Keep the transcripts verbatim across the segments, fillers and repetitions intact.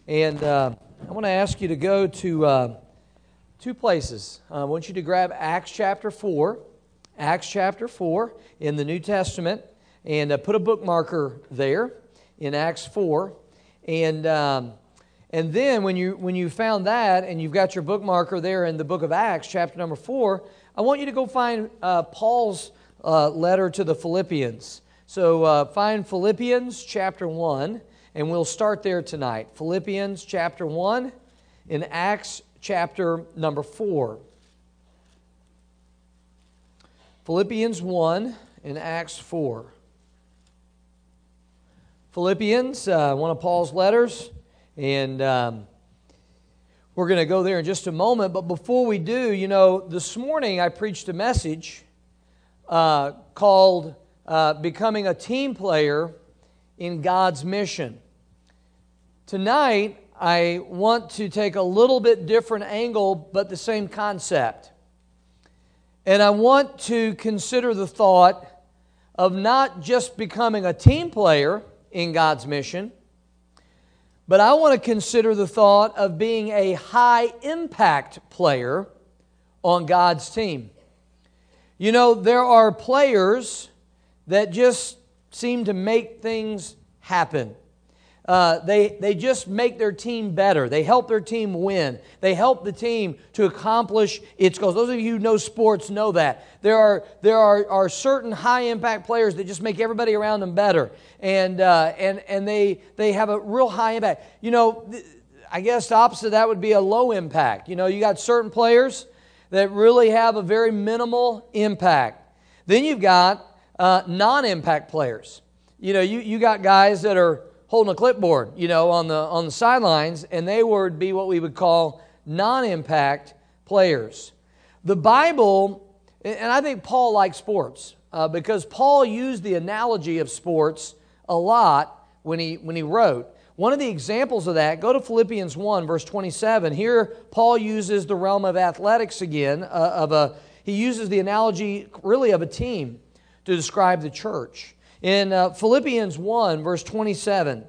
And uh, I want to ask you to go to uh, two places. Uh, I want you to grab Acts chapter four, Acts chapter four in the New Testament, and uh, put a bookmarker there in Acts four. And um, and then when you when you found that and you've got your bookmarker there in the book of Acts, chapter number four, I want you to go find uh, Paul's uh, letter to the Philippians. So uh, find Philippians chapter one, and we'll start there tonight. Philippians chapter one in Acts chapter number four. Philippians one in Acts four. Philippians, uh, one of Paul's letters, and um, we're going to go there in just a moment. But before we do, you know, this morning I preached a message uh, called uh, Becoming a Team Player in God's Mission. Tonight, I want to take a little bit different angle, but the same concept. And I want to consider the thought of not just becoming a team player in God's mission, but I want to consider the thought of being a high-impact player on God's team. You know, there are players that just seem to make things happen. Uh, they, they just make their team better. They help their team win. They help the team to accomplish its goals. Those of you who know sports know that. There are, there are, are certain high-impact players that just make everybody around them better. And, uh, and, and they, they have a real high impact. You know, th- I guess the opposite of that would be a low impact. You know, you got certain players that really have a very minimal impact. Then you've got uh, non-impact players. You know, you, you got guys that are holding a clipboard, you know, on the on the sidelines, and they would be what we would call non-impact players. The Bible, and I think Paul likes sports, uh, because Paul used the analogy of sports a lot when he when he wrote. One of the examples of that, go to Philippians one, verse twenty-seven. Here, Paul uses the realm of athletics again, uh, of a he uses the analogy really of a team to describe the church. In uh, Philippians one, verse twenty-seven,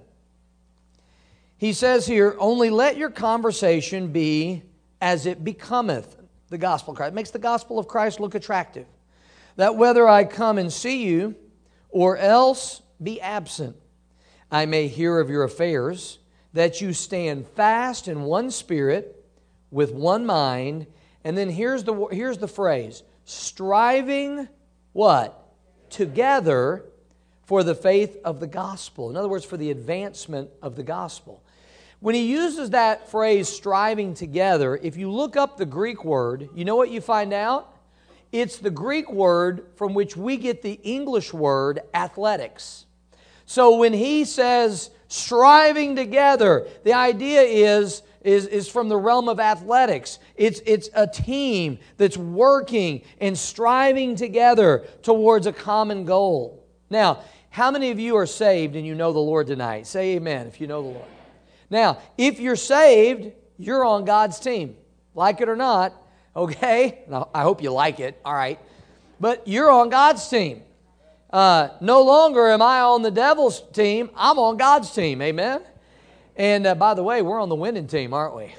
he says here, "Only let your conversation be as it becometh the gospel of Christ." It makes the gospel of Christ look attractive. "That whether I come and see you, or else be absent, I may hear of your affairs, that you stand fast in one spirit, with one mind." And then here's the, here's the phrase, "striving," what? "Together for the faith of the gospel." In other words, for the advancement of the gospel. When he uses that phrase, "striving together," if you look up the Greek word, you know what you find out? It's the Greek word from which we get the English word athletics. So when he says striving together, the idea is, is, is from the realm of athletics. It's, it's a team that's working and striving together towards a common goal. Now, how many of you are saved and you know the Lord tonight? Say amen if you know the Lord. Now, if you're saved, you're on God's team. Like it or not, okay? Now, I hope you like it, all right. But you're on God's team. Uh, no longer am I on the devil's team. I'm on God's team, amen? And uh, by the way, we're on the winning team, aren't we?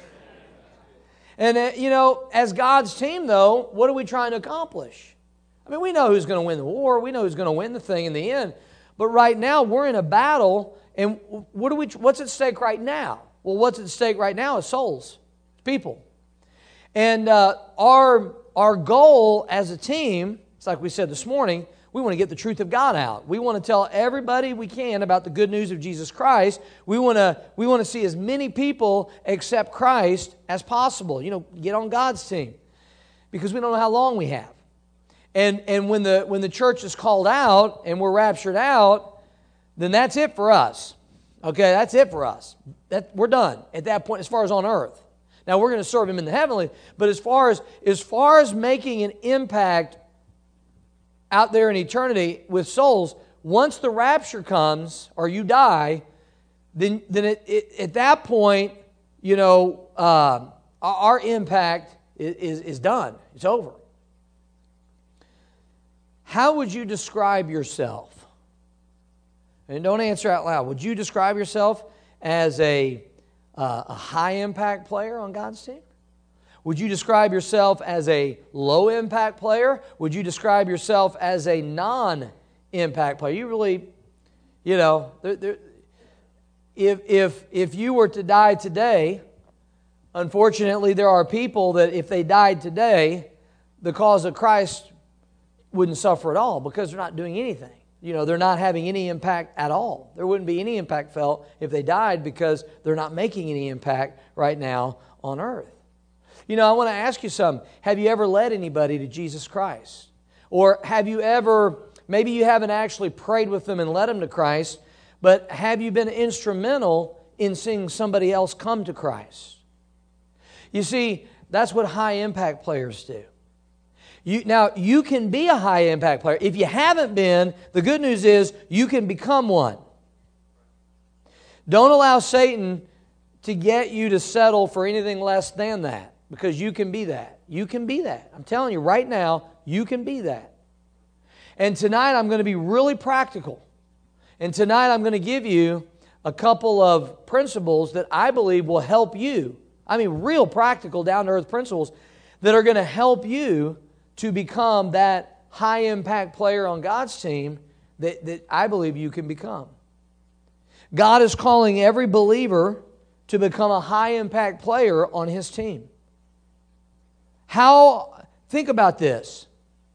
And, uh, you know, as God's team, though, what are we trying to accomplish? I mean, we know who's going to win the war. We know who's going to win the thing in the end. But right now, we're in a battle, and what do we? What's at stake right now? Well, what's at stake right now is souls, people. And uh, our, our goal as a team, it's like we said this morning, we want to get the truth of God out. We want to tell everybody we can about the good news of Jesus Christ. We want to, we want to see as many people accept Christ as possible. You know, get on God's team, because we don't know how long we have. And and when the when the church is called out and we're raptured out, then that's it for us. Okay, that's it for us. That we're done at that point as far as on earth. Now we're going to serve Him in the heavenly, but as far as as far as making an impact out there in eternity with souls, once the rapture comes or you die, then then it, it, at that point, you know, uh, our impact is, is is done. It's over. How would you describe yourself? And don't answer out loud. Would you describe yourself as a uh, a high-impact player on God's team? Would you describe yourself as a low-impact player? Would you describe yourself as a non-impact player? You really, you know, there, there, if, if, if you were to die today, unfortunately, there are people that if they died today, the cause of Christ wouldn't suffer at all because they're not doing anything. You know, they're not having any impact at all. There wouldn't be any impact felt if they died because they're not making any impact right now on earth. You know, I want to ask you something. Have you ever led anybody to Jesus Christ? Or have you ever, maybe you haven't actually prayed with them and led them to Christ, but have you been instrumental in seeing somebody else come to Christ? You see, that's what high-impact players do. You, now, you can be a high-impact player. If you haven't been, the good news is you can become one. Don't allow Satan to get you to settle for anything less than that. Because you can be that. You can be that. I'm telling you right now, you can be that. And tonight I'm going to be really practical. And tonight I'm going to give you a couple of principles that I believe will help you. I mean, real practical, down-to-earth principles that are going to help you to become that high-impact player on God's team that, that I believe you can become. God is calling every believer to become a high-impact player on His team. How, think about this.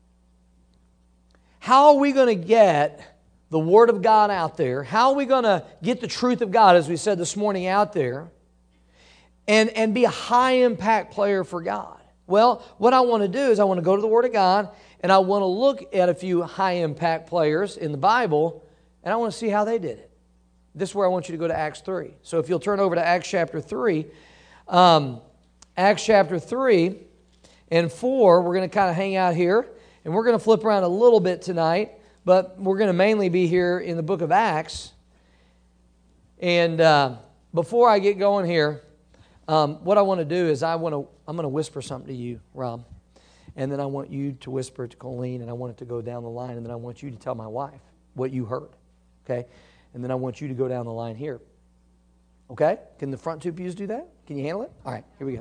How are we going to get the Word of God out there? How are we going to get the truth of God, as we said this morning, out there and, and be a high-impact player for God? Well, what I want to do is I want to go to the Word of God and I want to look at a few high-impact players in the Bible and I want to see how they did it. This is where I want you to go to Acts three. So if you'll turn over to Acts chapter three, um, Acts chapter three and four, we're going to kind of hang out here, and we're going to flip around a little bit tonight, but we're going to mainly be here in the book of Acts. And uh, before I get going here, um, what I want to do is I want to I'm going to whisper something to you, Rob, and then I want you to whisper it to Colleen, and I want it to go down the line, and then I want you to tell my wife what you heard, okay? And then I want you to go down the line here, okay? Can the front two pews do that? Can you handle it? All right, here we go.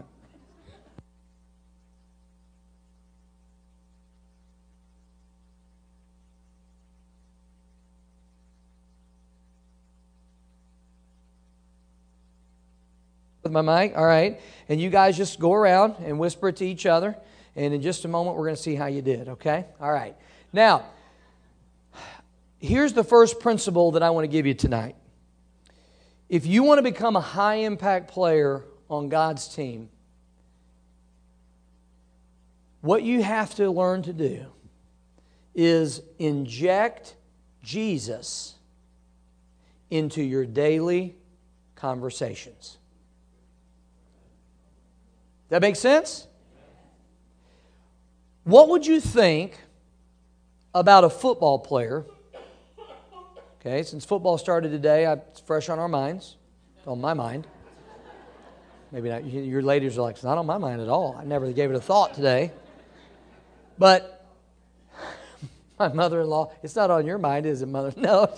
With my mic, all right, and you guys just go around and whisper it to each other, and in just a moment we're going to see how you did, okay? All right. Now, here's the first principle that I want to give you tonight. If you want to become a high-impact player on God's team, what you have to learn to do is inject Jesus into your daily conversations. That makes sense? What would you think about a football player? Okay, since football started today, it's fresh on our minds. It's on my mind. Maybe not. Your ladies are like, it's not on my mind at all. I never gave it a thought today. But my mother-in-law, it's not on your mind, is it, mother? No.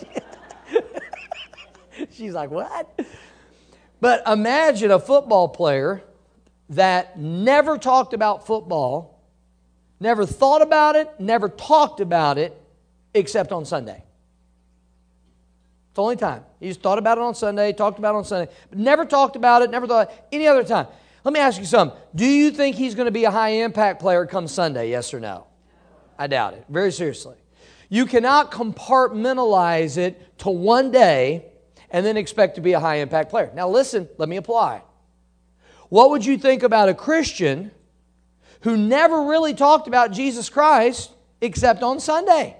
She's like, what? But imagine a football player that never talked about football, never thought about it, never talked about it, except on Sunday. It's the only time. He just thought about it on Sunday, talked about it on Sunday, but never talked about it, never thought any other time. Let me ask you something. Do you think he's going to be a high-impact player come Sunday, yes or no? I doubt it, very seriously. You cannot compartmentalize it to one day and then expect to be a high-impact player. Now listen, let me apply. What would you think about a Christian who never really talked about Jesus Christ except on Sunday?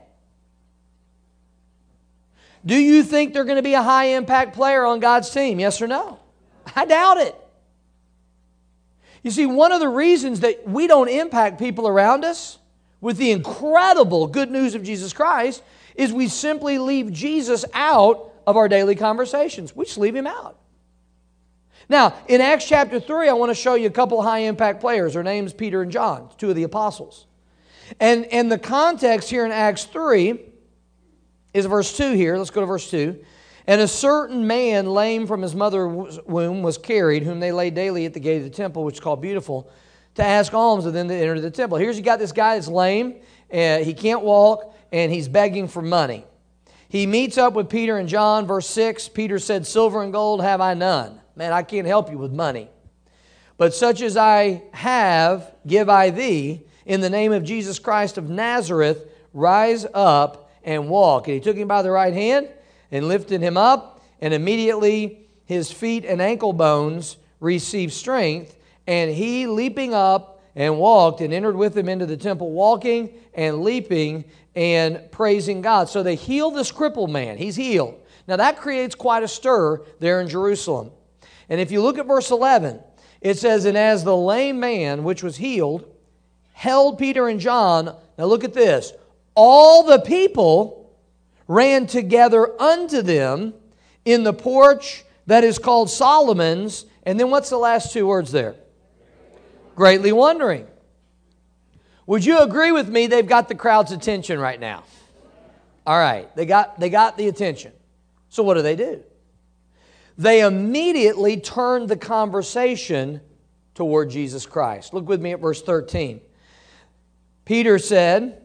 Do you think they're going to be a high-impact player on God's team? Yes or no? I doubt it. You see, one of the reasons that we don't impact people around us with the incredible good news of Jesus Christ is we simply leave Jesus out of our daily conversations. We just leave Him out. Now, in Acts chapter three, I want to show you a couple high-impact players. Their names Peter and John, two of the apostles. And, and the context here in Acts three is verse two here. Let's go to verse two. And a certain man, lame from his mother's womb, was carried, whom they laid daily at the gate of the temple, which is called Beautiful, to ask alms of them that entered the temple. Here's you got this guy that's lame, and he can't walk, and he's begging for money. He meets up with Peter and John, verse six. Peter said, silver and gold have I none. Man, I can't help you with money. But such as I have, give I thee. In the name of Jesus Christ of Nazareth, rise up and walk. And he took him by the right hand and lifted him up, and immediately his feet and ankle bones received strength, and he, leaping up and walked, and entered with him into the temple, walking and leaping and praising God. So they heal this crippled man. He's healed. Now that creates quite a stir there in Jerusalem. And if you look at verse eleven, it says, and as the lame man which was healed held Peter and John, now look at this, all the people ran together unto them in the porch that is called Solomon's. And then what's the last two words there? Greatly wondering. Would you agree with me they've got the crowd's attention right now? All right, they got, they got the attention. So what do they do? They immediately turned the conversation toward Jesus Christ. Look with me at verse thirteen. Peter said,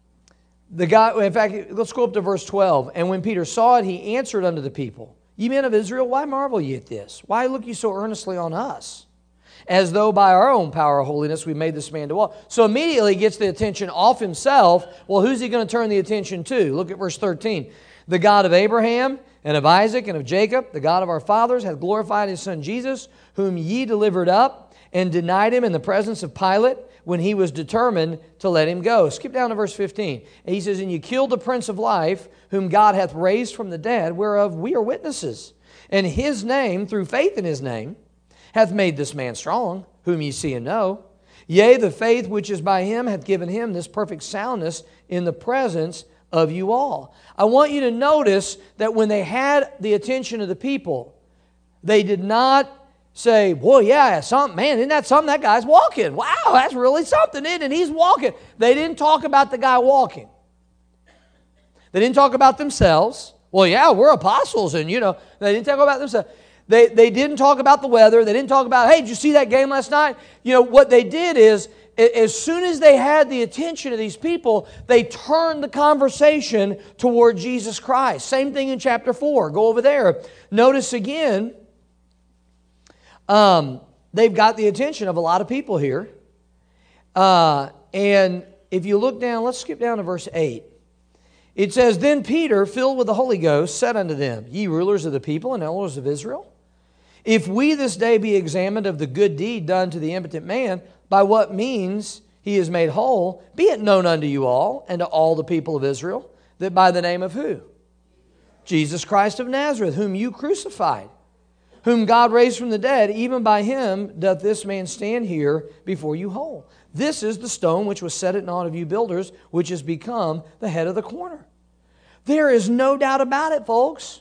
the guy, in fact, let's go up to verse twelve. And when Peter saw it, he answered unto the people, ye men of Israel, why marvel ye at this? Why look ye so earnestly on us? As though by our own power or holiness we made this man to walk. So immediately he gets the attention off himself. Well, who's he going to turn the attention to? Look at verse thirteen. The God of Abraham and of Isaac and of Jacob, the God of our fathers, hath glorified his son Jesus, whom ye delivered up and denied him in the presence of Pilate, when he was determined to let him go. Skip down to verse fifteen. And he says, and you killed the Prince of Life, whom God hath raised from the dead, whereof we are witnesses. And his name, through faith in his name, hath made this man strong, whom ye see and know. Yea, the faith which is by him hath given him this perfect soundness in the presence of you all. I want you to notice that when they had the attention of the people, they did not say, boy, yeah, something, man, isn't that something? That guy's walking. Wow, that's really something, isn't it? He's walking. They didn't talk about the guy walking. They didn't talk about themselves. Well, yeah, we're apostles, and, you know, they didn't talk about themselves. They, they didn't talk about the weather. They didn't talk about, hey, did you see that game last night? You know, what they did is, as soon as they had the attention of these people, they turned the conversation toward Jesus Christ. Same thing in chapter four. Go over there. Notice again, um, they've got the attention of a lot of people here. Uh, and if you look down, let's skip down to verse eight. It says, then Peter, filled with the Holy Ghost, said unto them, ye rulers of the people and elders of Israel, if we this day be examined of the good deed done to the impotent man, by what means he is made whole, be it known unto you all and to all the people of Israel, that by the name of who? Jesus Christ of Nazareth, whom you crucified, whom God raised from the dead, even by him doth this man stand here before you whole. This is the stone which was set at naught of you builders, which has become the head of the corner. There is no doubt about it, folks.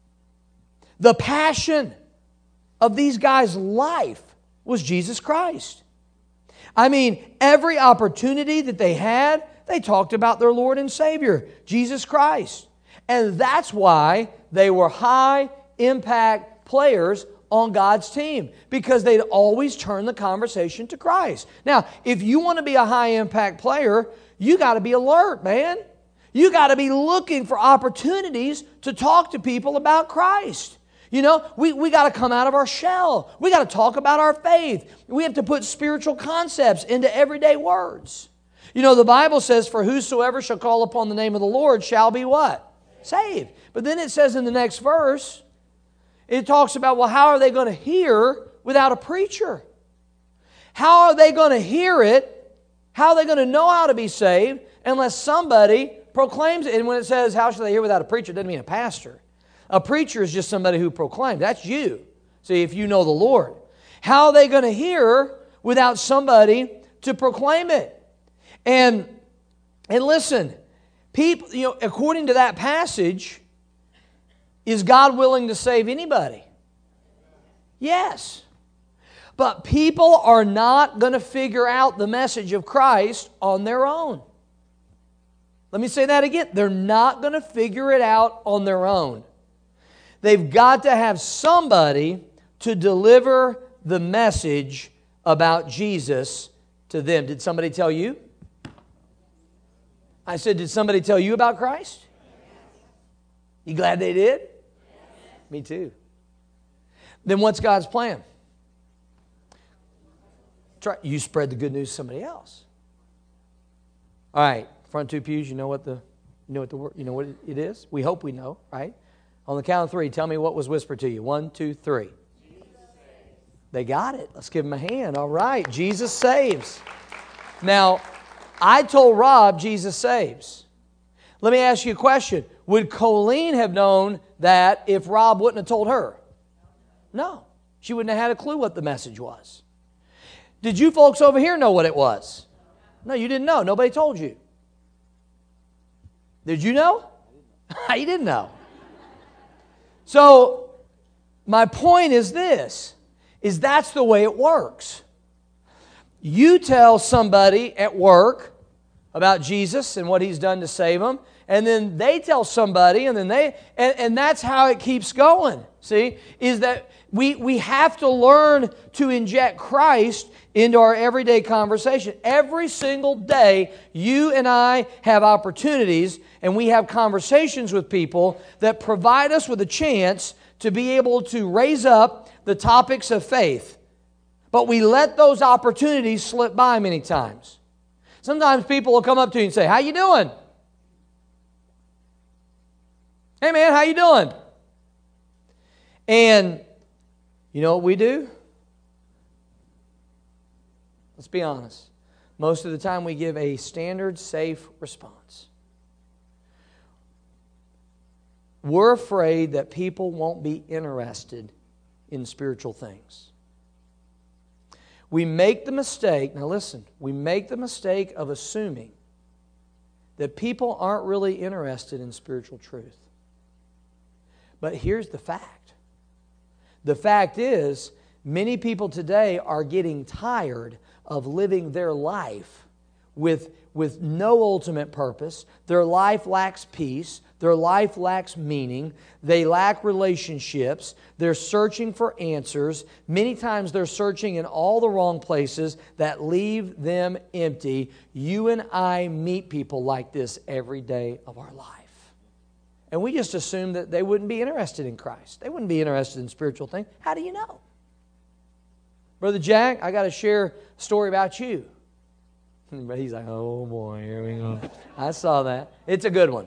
The passion of these guys' life was Jesus Christ. I mean, every opportunity that they had, they talked about their Lord and Savior, Jesus Christ. And that's why they were high impact players on God's team, because they'd always turn the conversation to Christ. Now, if you want to be a high impact player, you got to be alert, man. You got to be looking for opportunities to talk to people about Christ. You know, we, we got to come out of our shell. We got to talk about our faith. We have to put spiritual concepts into everyday words. You know, the Bible says, for whosoever shall call upon the name of the Lord shall be what? Saved. But then it says in the next verse, it talks about, well, how are they going to hear without a preacher? How are they going to hear it? How are they going to know how to be saved unless somebody proclaims it? And when it says, how shall they hear without a preacher, it doesn't mean a pastor. A preacher is just somebody who proclaims. That's you. See, if you know the Lord. How are they going to hear without somebody to proclaim it? And, and listen, people, you know, according to that passage, is God willing to save anybody? Yes. But people are not going to figure out the message of Christ on their own. Let me say that again. They're not going to figure it out on their own. They've got to have somebody to deliver the message about Jesus to them. Did somebody tell you? I said, did somebody tell you about Christ? You glad they did? Me too. Then what's God's plan? Try, you spread the good news to somebody else. All right, front two pews. You know what the you know what the word you know what it is. We hope we know, right? On the count of three, tell me what was whispered to you. One, two, three. They got it. Let's give them a hand. All right, Jesus saves. Now, I told Rob Jesus saves. Let me ask you a question. Would Colleen have known that if Rob wouldn't have told her? No. She wouldn't have had a clue what the message was. Did you folks over here know what it was? No, you didn't know. Nobody told you. Did you know? You didn't know. So, my point is this, is that's the way it works. You tell somebody at work about Jesus and what He's done to save them, and then they tell somebody, and then they, and, and that's how it keeps going. See, is that we, we have to learn to inject Christ into our everyday conversation. Every single day, you and I have opportunities, and we have conversations with people that provide us with a chance to be able to raise up the topics of faith. But we let those opportunities slip by many times. Sometimes people will come up to you and say, "How you doing?" "Hey man, how you doing?" And you know what we do? Let's be honest. Most of the time we give a standard, safe response. We're afraid that people won't be interested in spiritual things. We make the mistake, now listen, we make the mistake of assuming that people aren't really interested in spiritual truth. But here's the fact. The fact is, many people today are getting tired of living their life with, with no ultimate purpose. Their life lacks peace. Their life lacks meaning. They lack relationships. They're searching for answers. Many times they're searching in all the wrong places that leave them empty. You and I meet people like this every day of our life. And we just assume that they wouldn't be interested in Christ. They wouldn't be interested in spiritual things. How do you know? Brother Jack, I got to share a story about you. But he's like, oh boy, here we go. I saw that. It's a good one.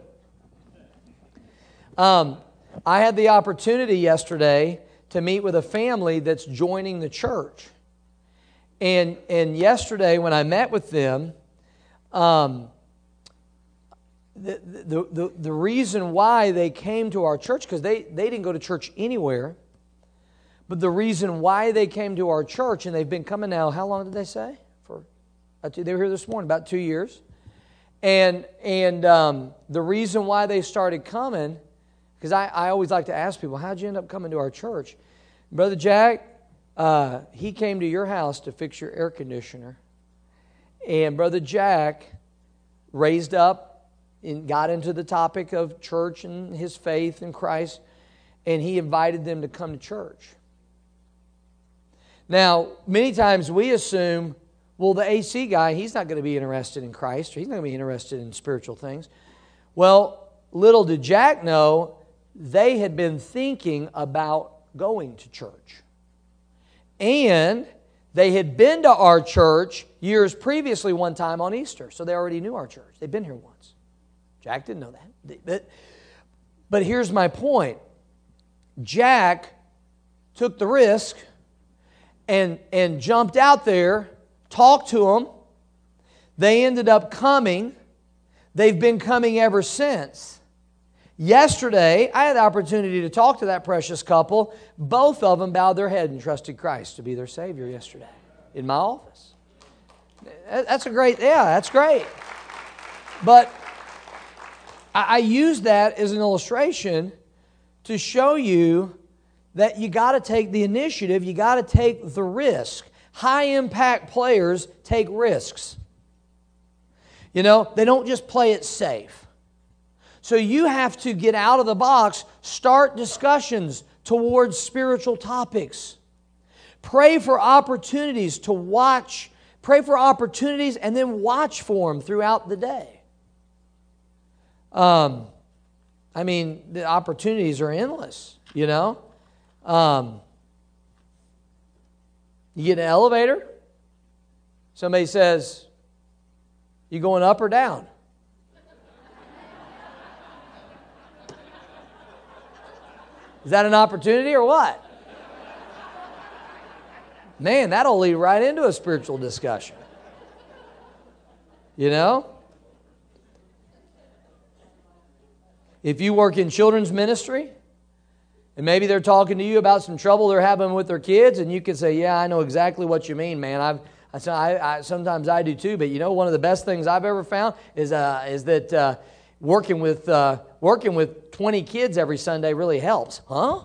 Um, I had the opportunity yesterday to meet with a family that's joining the church. And, and yesterday when I met with them, um, the, the, the, the reason why they came to our church, because they, they didn't go to church anywhere, but the reason why they came to our church, and they've been coming now, how long did they say? For They were here this morning, about two years. And, and um, the reason why they started coming, because I, I always like to ask people, how'd you end up coming to our church? Brother Jack, uh, he came to your house to fix your air conditioner. And Brother Jack raised up and got into the topic of church and his faith in Christ, and he invited them to come to church. Now, many times we assume, well, the A C guy, he's not going to be interested in Christ, or he's not going to be interested in spiritual things. Well, little did Jack know, they had been thinking about going to church. And they had been to our church years previously one time on Easter, so they already knew our church. They'd been here once. Jack didn't know that. But, but here's my point. Jack took the risk and, and jumped out there, talked to them. They ended up coming. They've been coming ever since. Yesterday, I had the opportunity to talk to that precious couple. Both of them bowed their head and trusted Christ to be their Savior yesterday in my office. That's a great, yeah, that's great. But I, I use that as an illustration to show you that you got to take the initiative, you got to take the risk. High-impact players take risks. You know, they don't just play it safe. So you have to get out of the box, start discussions towards spiritual topics. Pray for opportunities to watch. Pray for opportunities and then watch for them throughout the day. Um, I mean, the opportunities are endless, you know. Um, you get in an elevator. Somebody says, "You going up or down?" Is that an opportunity or what? Man, that'll lead right into a spiritual discussion. You know? If you work in children's ministry, and maybe they're talking to you about some trouble they're having with their kids, and you can say, "Yeah, I know exactly what you mean, man. I've, I, I, sometimes I do too." But you know, one of the best things I've ever found is uh, is that uh, working with uh, working with twenty kids every Sunday really helps. Huh?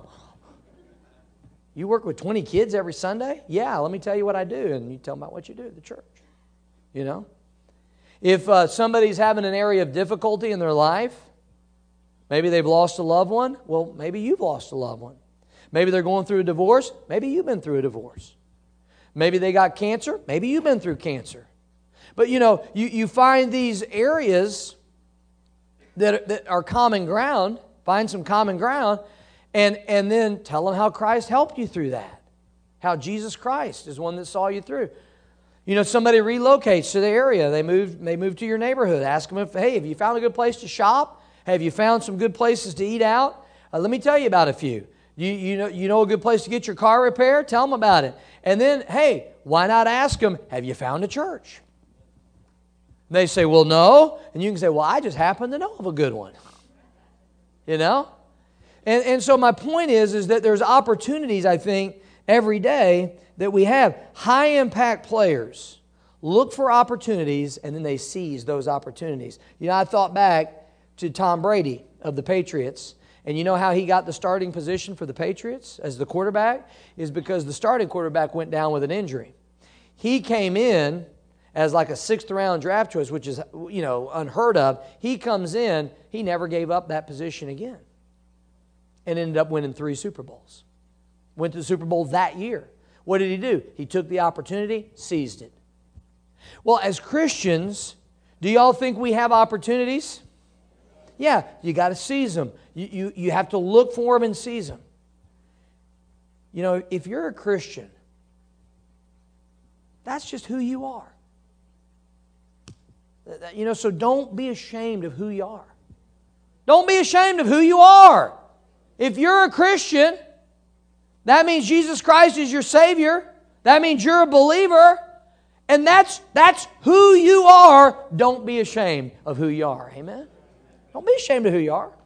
You work with twenty kids every Sunday? Yeah, let me tell you what I do, and you tell them about what you do at the church. You know, if uh, somebody's having an area of difficulty in their life. Maybe they've lost a loved one. Well, maybe you've lost a loved one. Maybe they're going through a divorce. Maybe you've been through a divorce. Maybe they got cancer. Maybe you've been through cancer. But, you know, you, you find these areas that, that are common ground. Find some common ground. And, and then tell them how Christ helped you through that. How Jesus Christ is one that saw you through. You know, somebody relocates to the area. They move, they move to your neighborhood. Ask them if, hey, have you found a good place to shop? Have you found some good places to eat out? Uh, let me tell you about a few. You, you, know, you know a good place to get your car repaired? Tell them about it. And then, hey, why not ask them, have you found a church? And they say, well, no. And you can say, well, I just happen to know of a good one. You know? And, and so my point is, is that there's opportunities, I think, every day that we have. High-impact players look for opportunities, and then they seize those opportunities. You know, I thought back to Tom Brady of the Patriots. And you know how he got the starting position for the Patriots as the quarterback? Is because the starting quarterback went down with an injury. He came in as like a sixth round draft choice, which is, you know, unheard of. He comes in, he never gave up that position again. And ended up winning three Super Bowls. Went to the Super Bowl that year. What did he do? He took the opportunity, seized it. Well, as Christians, do y'all think we have opportunities? Yeah, you got to seize them. You, you, you have to look for them and seize them. You know, if you're a Christian, that's just who you are. You know, so don't be ashamed of who you are. Don't be ashamed of who you are. If you're a Christian, that means Jesus Christ is your Savior. That means you're a believer. And that's, that's who you are. Don't be ashamed of who you are. Amen? Don't be ashamed of who you are.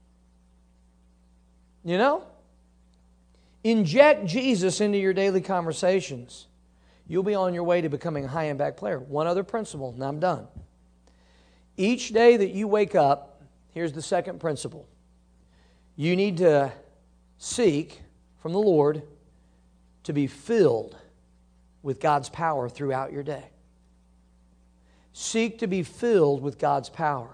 You know? Inject Jesus into your daily conversations. You'll be on your way to becoming a high-impact player. One other principle, and I'm done. Each day that you wake up, here's the second principle. You need to seek from the Lord to be filled with God's power throughout your day. Seek to be filled with God's power.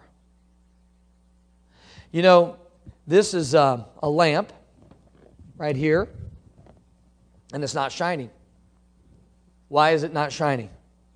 You know, this is a, a lamp right here, and it's not shining. Why is it not shining?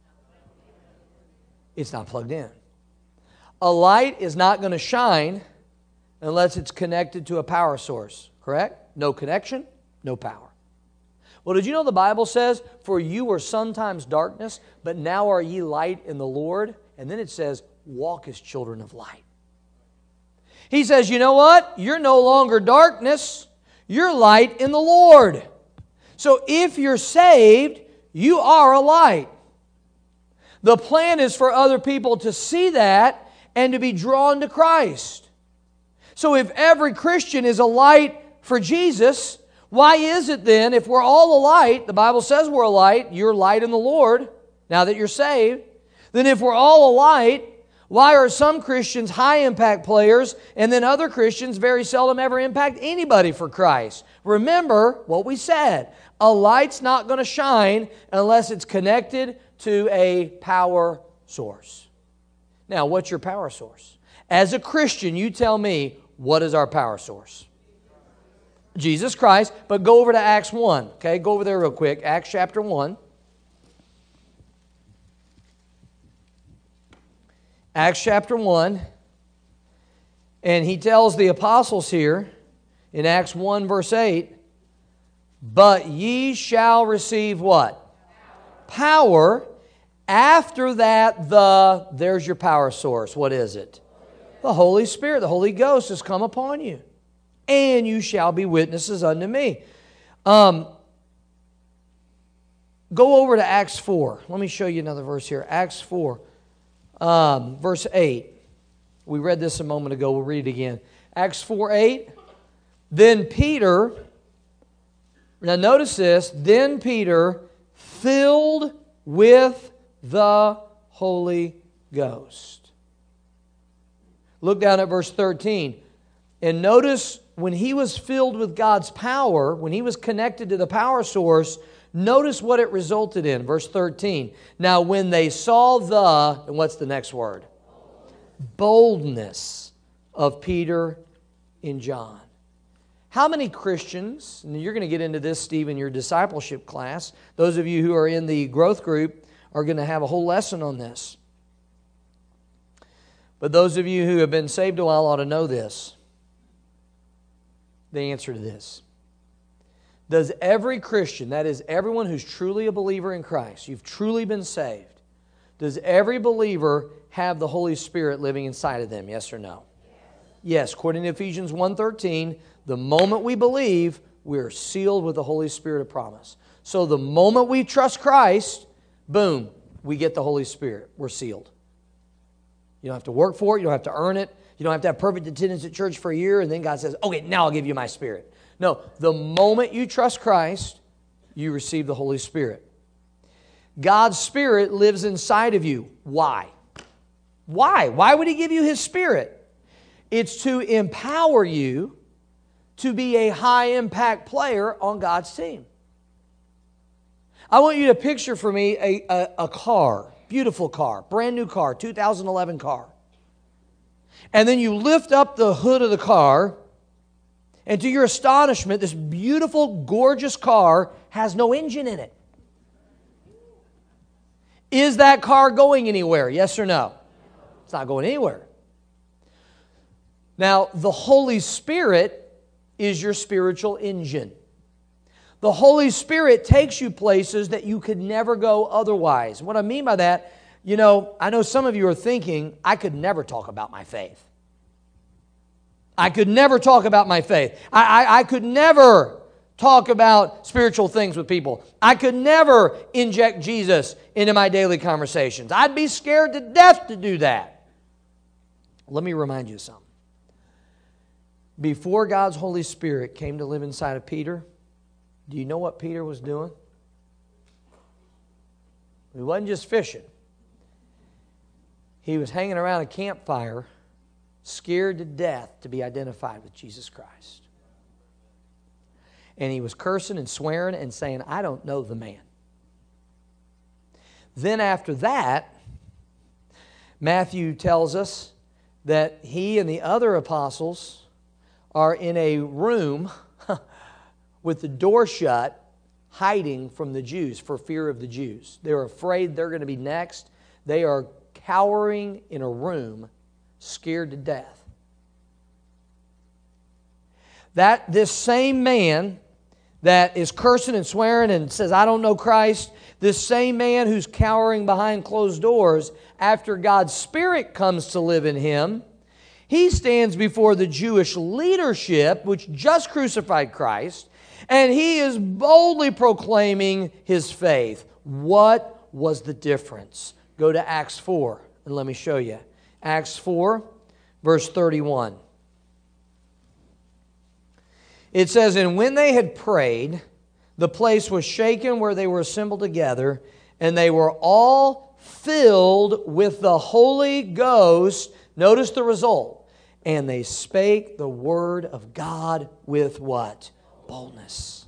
It's not plugged in. A light is not going to shine unless it's connected to a power source, correct? No connection, no power. Well, did you know the Bible says, for you were sometimes darkness, but now are ye light in the Lord? And then it says, walk as children of light. He says, you know what? You're no longer darkness. You're light in the Lord. So if you're saved, you are a light. The plan is for other people to see that and to be drawn to Christ. So if every Christian is a light for Jesus, why is it then, if we're all a light, the Bible says we're a light, you're light in the Lord, now that you're saved, then if we're all a light, why are some Christians high-impact players and then other Christians very seldom ever impact anybody for Christ? Remember what we said. A light's not going to shine unless it's connected to a power source. Now, what's your power source? As a Christian, you tell me, what is our power source? Jesus Christ. But go over to Acts one. Okay, go over there real quick. Acts chapter one. Acts chapter one. And he tells the apostles here in Acts one verse eight, but ye shall receive what? Power. After that, the, there's your power source. What is it? The Holy Spirit, the Holy Ghost has come upon you. And you shall be witnesses unto me. Um, go over to Acts four. Let me show you another verse here. Acts four, um, verse eight. We read this a moment ago. We'll read it again. Acts four eight. Then Peter, now notice this, then Peter, filled with the Holy Ghost. Look down at verse thirteen. And notice when he was filled with God's power, when he was connected to the power source, notice what it resulted in. Verse thirteen. Now when they saw the, and what's the next word? Boldness of Peter and John. How many Christians, and you're going to get into this, Steve, in your discipleship class. Those of you who are in the growth group are going to have a whole lesson on this. But those of you who have been saved a while ought to know this. The answer to this. Does every Christian, that is everyone who's truly a believer in Christ, you've truly been saved, does every believer have the Holy Spirit living inside of them? Yes or no? Yes, according to Ephesians one thirteen, the moment we believe, we're sealed with the Holy Spirit of promise. So the moment we trust Christ, boom, we get the Holy Spirit. We're sealed. You don't have to work for it. You don't have to earn it. You don't have to have perfect attendance at church for a year, and then God says, okay, now I'll give you my Spirit. No, the moment you trust Christ, you receive the Holy Spirit. God's Spirit lives inside of you. Why? Why? Why would He give you His Spirit? It's to empower you to be a high-impact player on God's team. I want you to picture for me a, a, a car, beautiful car, brand new car, two thousand eleven car. And then you lift up the hood of the car, and to your astonishment, this beautiful, gorgeous car has no engine in it. Is that car going anywhere? Yes or no? It's not going anywhere. Now, the Holy Spirit is your spiritual engine. The Holy Spirit takes you places that you could never go otherwise. What I mean by that, you know, I know some of you are thinking, I could never talk about my faith. I could never talk about my faith. I, I, I could never talk about spiritual things with people. I could never inject Jesus into my daily conversations. I'd be scared to death to do that. Let me remind you of something. Before God's Holy Spirit came to live inside of Peter, do you know what Peter was doing? He wasn't just fishing. He was hanging around a campfire, scared to death to be identified with Jesus Christ. And he was cursing and swearing and saying, I don't know the man. Then after that, Matthew tells us that he and the other apostles are in a room with the door shut, hiding from the Jews for fear of the Jews. They're afraid they're going to be next. They are cowering in a room, scared to death. That this same man that is cursing and swearing and says, I don't know Christ, this same man who's cowering behind closed doors, after God's Spirit comes to live in him, he stands before the Jewish leadership, which just crucified Christ, and he is boldly proclaiming his faith. What was the difference? Go to Acts four, and let me show you. Acts four, verse thirty-one. It says, and when they had prayed, the place was shaken where they were assembled together, and they were all filled with the Holy Ghost. Notice the result. And they spake the word of God with what? Boldness.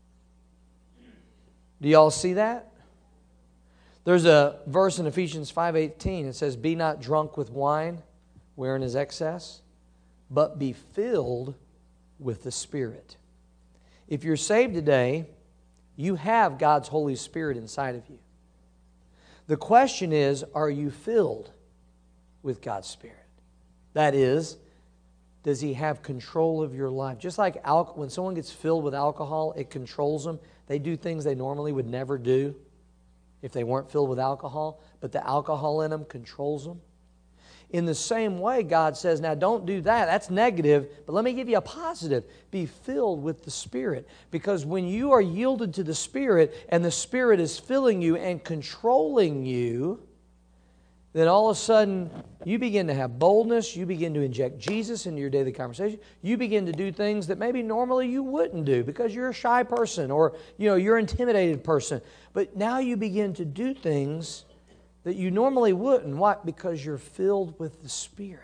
Do y'all see that? There's a verse in Ephesians five eighteen. It says, be not drunk with wine, wherein is excess? But be filled with the Spirit. If you're saved today, you have God's Holy Spirit inside of you. The question is, are you filled with God's Spirit? That is, does He have control of your life? Just like al- when someone gets filled with alcohol, it controls them. They do things they normally would never do if they weren't filled with alcohol, but the alcohol in them controls them. In the same way, God says, now don't do that. That's negative, but let me give you a positive. Be filled with the Spirit. Because when you are yielded to the Spirit and the Spirit is filling you and controlling you, then all of a sudden you begin to have boldness. You begin to inject Jesus into your daily conversation. You begin to do things that maybe normally you wouldn't do because you're a shy person or you know you're an intimidated person. But now you begin to do things that you normally wouldn't. Why? Because you're filled with the Spirit.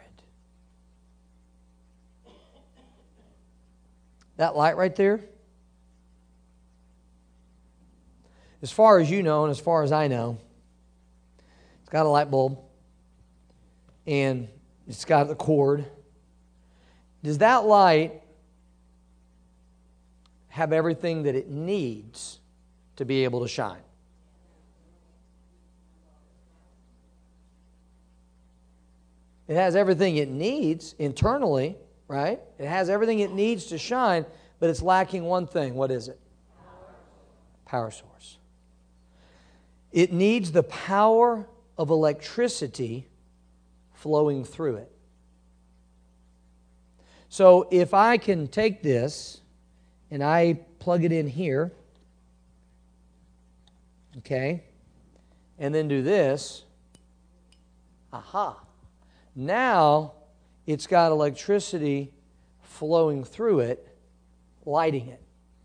That light right there, as far as you know and as far as I know, it's got a light bulb and it's got a cord. Does that light have everything that it needs to be able to shine? It has everything it needs internally, right? It has everything it needs to shine, but it's lacking one thing. What is it? Power source. It needs the power of electricity flowing through it. So if I can take this and I plug it in here, okay, and then do this, aha. Now it's got electricity flowing through it, lighting it.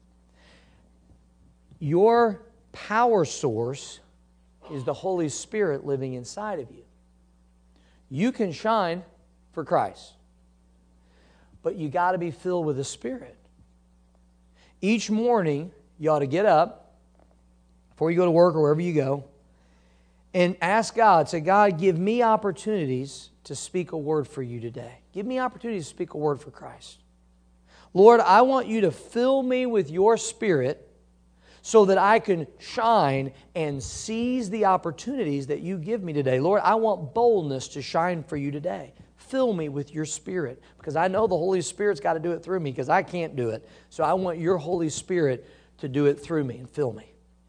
Your power source is the Holy Spirit living inside of you. You can shine for Christ, but you got to be filled with the Spirit. Each morning, you ought to get up before you go to work or wherever you go and ask God, say, God, give me opportunities to speak a word for you today. Give me opportunities to speak a word for Christ. Lord, I want you to fill me with your Spirit so that I can shine and seize the opportunities that you give me today. Lord, I want boldness to shine for you today. Fill me with your Spirit because I know the Holy Spirit's got to do it through me because I can't do it. So I want your Holy Spirit to do it through me and fill me.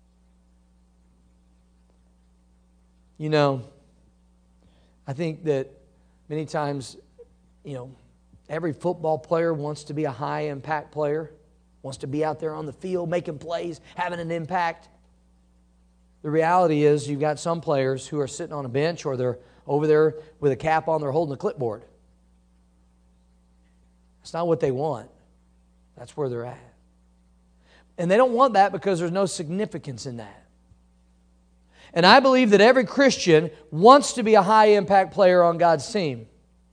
You know, I think that many times, you know, every football player wants to be a high-impact player, wants to be out there on the field making plays, having an impact. The reality is you've got some players who are sitting on a bench or they're over there with a cap on, they're holding a clipboard. That's not what they want. That's where they're at. And they don't want that because there's no significance in that. And I believe that every Christian wants to be a high-impact player on God's team.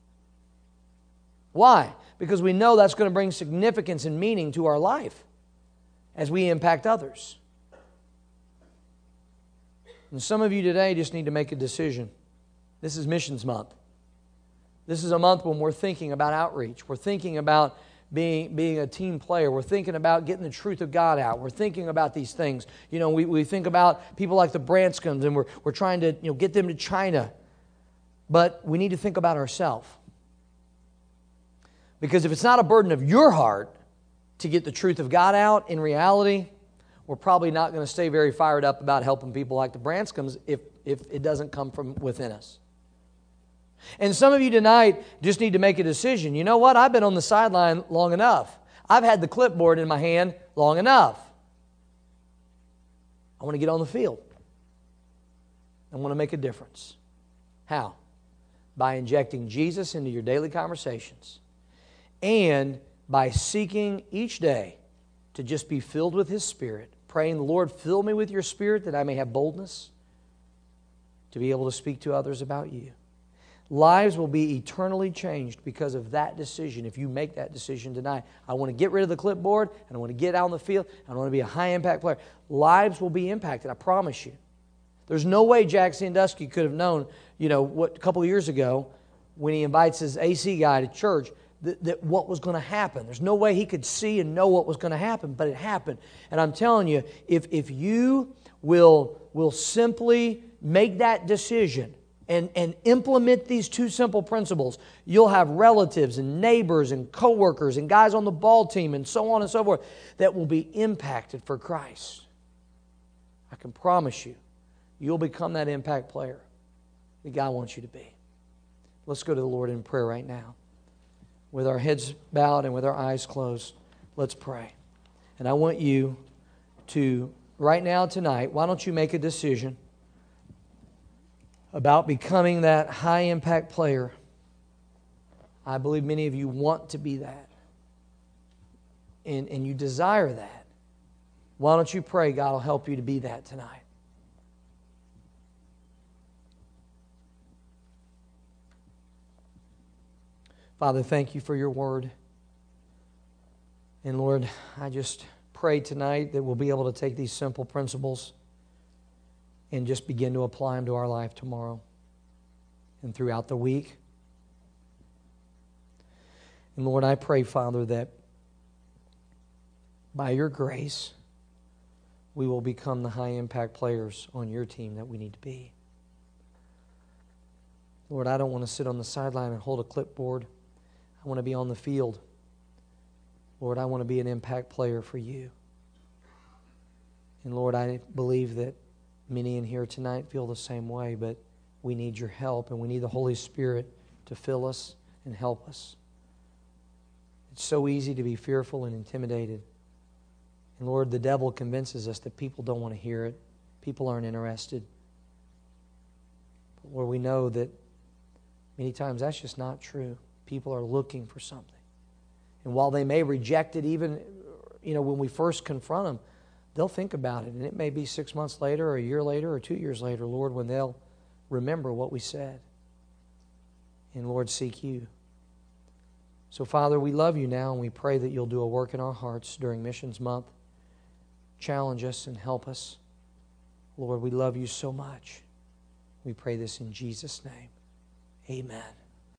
Why? Because we know that's going to bring significance and meaning to our life as we impact others. And some of you today just need to make a decision. This is Missions Month. This is a month when we're thinking about outreach. We're thinking about being, being a team player. We're thinking about getting the truth of God out. We're thinking about these things. You know, we, we think about people like the Branscombs, and we're, we're trying to you know, get them to China. But we need to think about ourselves. Because if it's not a burden of your heart to get the truth of God out, in reality, we're probably not going to stay very fired up about helping people like the Branscombs if, if it doesn't come from within us. And some of you tonight just need to make a decision. You know what? I've been on the sideline long enough. I've had the clipboard in my hand long enough. I want to get on the field. I want to make a difference. How? By injecting Jesus into your daily conversations. And by seeking each day to just be filled with His Spirit. Praying, the Lord, fill me with your Spirit that I may have boldness to be able to speak to others about you. Lives will be eternally changed because of that decision. If you make that decision tonight, I want to get rid of the clipboard, and I want to get out on the field, and I want to be a high-impact player. Lives will be impacted, I promise you. There's no way Jack Sandusky could have known, you know, what a couple of years ago when he invites his A C guy to church, that, that what was going to happen. There's no way he could see and know what was going to happen, but it happened. And I'm telling you, if, if you will, will simply make that decision and, and implement these two simple principles, you'll have relatives and neighbors and coworkers and guys on the ball team and so on and so forth that will be impacted for Christ. I can promise you, you'll become that impact player that God wants you to be. Let's go to the Lord in prayer right now. With our heads bowed and with our eyes closed, let's pray. And I want you to, right now, tonight, why don't you make a decision about becoming that high-impact player. I believe many of you want to be that. And, and you desire that. Why don't you pray God will help you to be that tonight? Father, thank you for your word. And Lord, I just pray tonight that we'll be able to take these simple principles and just begin to apply them to our life tomorrow and throughout the week. And Lord, I pray, Father, that by your grace, we will become the high-impact players on your team that we need to be. Lord, I don't want to sit on the sideline and hold a clipboard. I want to be on the field. Lord, I want to be an impact player for you. And Lord, I believe that many in here tonight feel the same way, but we need your help and we need the Holy Spirit to fill us and help us. It's so easy to be fearful and intimidated. And Lord, the devil convinces us that people don't want to hear it. People aren't interested. But Lord, we know that many times that's just not true. People are looking for something. And while they may reject it even, you know, when we first confront them, they'll think about it. And it may be six months later or a year later or two years later, Lord, when they'll remember what we said. And Lord, seek you. So Father, we love you now and we pray that you'll do a work in our hearts during Missions Month. Challenge us and help us. Lord, we love you so much. We pray this in Jesus' name. Amen.